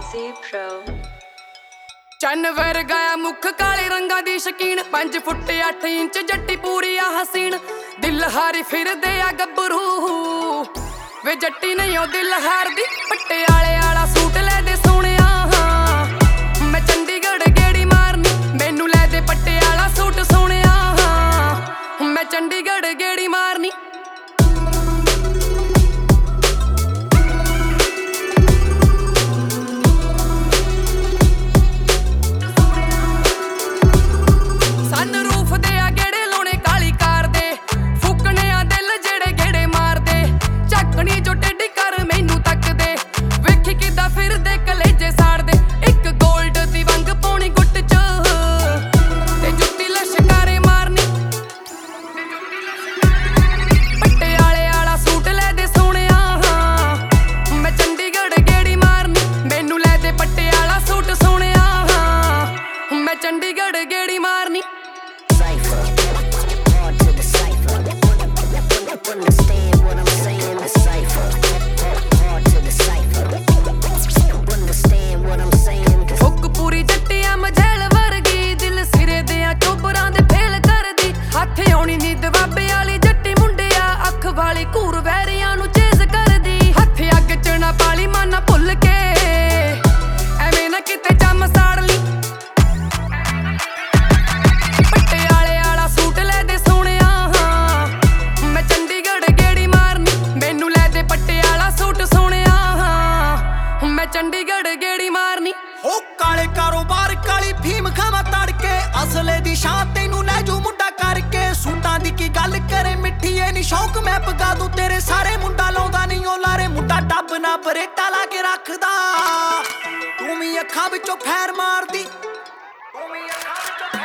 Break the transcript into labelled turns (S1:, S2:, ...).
S1: Z Pro
S2: ਚੰਨ ਵਰਗਾ ਮੁੱਖ ਕਾਲੇ ਰੰਗਾਂ ਦੀ ਸ਼ਕੀਨ 5 ਫੁੱਟ 8 ਇੰਚ ਜੱਟੀ ਪੂਰੀ ਆ ਹਸੀਨ ਦਿਲ ਹਾਰੀ ਫਿਰਦੇ ਆ ਗੱਭਰੂ ਵੇ ਜੱਟੀ ਨਹੀਂ ਉਹ ਦਿਲ ਹਾਰਦੀ ਪਟਿਆਲੇ ਵਾਲਾ ਸੂਟ ਲੈ ਦੇ ਸੋਹਣਿਆ ਮੈਂ ਚੰਡੀਗੜ੍ਹ ਗੇੜੀ ਮਾਰਨੀ ਮੈਨੂੰ ਲੈ ਦੇ ਪਟਿਆਲਾ ਸੂਟ ਸੋਹਣਿਆ ਮੈਂ ਚੰਡੀਗੜ੍ਹ ਗੇੜੀ ਮਾਰਨੀ ਚੰਡੀਗੜ੍ਹ ਗੇੜੀ ਮਾਰਨੀ ਹੁੱਕ ਪੂਰੀ ਜੱਟੀਆਂ ਮਝੈਲ ਵਰਗੀ ਦਿਲ ਸਿਰੇ ਦਿਆਂ ਚੋਬਰਾਂ ਦੇ ਫੇਲ ਕਰਦੀ ਹੱਥ ਆਉਣੀ ਨੀ ਦਵਾਬੇ ਵਾਲੀ ਜੱਟੀ ਮੁੰਡਿਆ ਅੱਖ ਵਾਲੀ ਘੂਰ ਵੈਰੀਆਂ ਨੂੰ ਚੇਜ਼ ਕਰਦੀ ਹੱਥ ਅੱਗ ਚ ਨਾ ਪਾਲੀ ਮਾਨਾ ਭੁੱਲ ਕੇ ਐਵੇਂ ਨਾ ਕਿਤੇ ਜੰਮ ਸਾੜ ਲਈ ਚੰਡੀਗੜ੍ਹ ਗੇੜੀ ਮਾਰਨੀ
S3: ਹੋ ਕਾਲੇ ਕਾਰੋਬਾਰ ਕਾਲੀ ਫੀਮ ਖਾਵਾ ਤੜਕੇ ਅਸਲੇ ਦੀ ਸ਼ਾਨ ਤੈਨੂੰ ਲੈ ਜੂ ਮੁੰਡਾ ਕਰਕੇ ਸੂਟਾਂ ਦੀ ਕੀ ਗੱਲ ਕਰੇ ਮਿੱਠੀ ਐ ਨੀ ਸ਼ੌਕ ਮੈਂ ਪਗਾ ਦੂ ਤੇਰੇ ਸਾਰੇ ਮੁੰਡਾ ਲਾਉਂਦਾ ਨਹੀਂ ਉਹ ਲਾਰੇ ਮੁੰਡਾ ਡੱਬ ਨਾ ਬਰੇਟਾ ਲਾ ਕੇ ਰੱਖਦਾ ਤੂੰ ਵੀ ਅੱਖਾਂ ਵਿੱਚੋਂ ਫੈਰ ਮਾਰਦੀ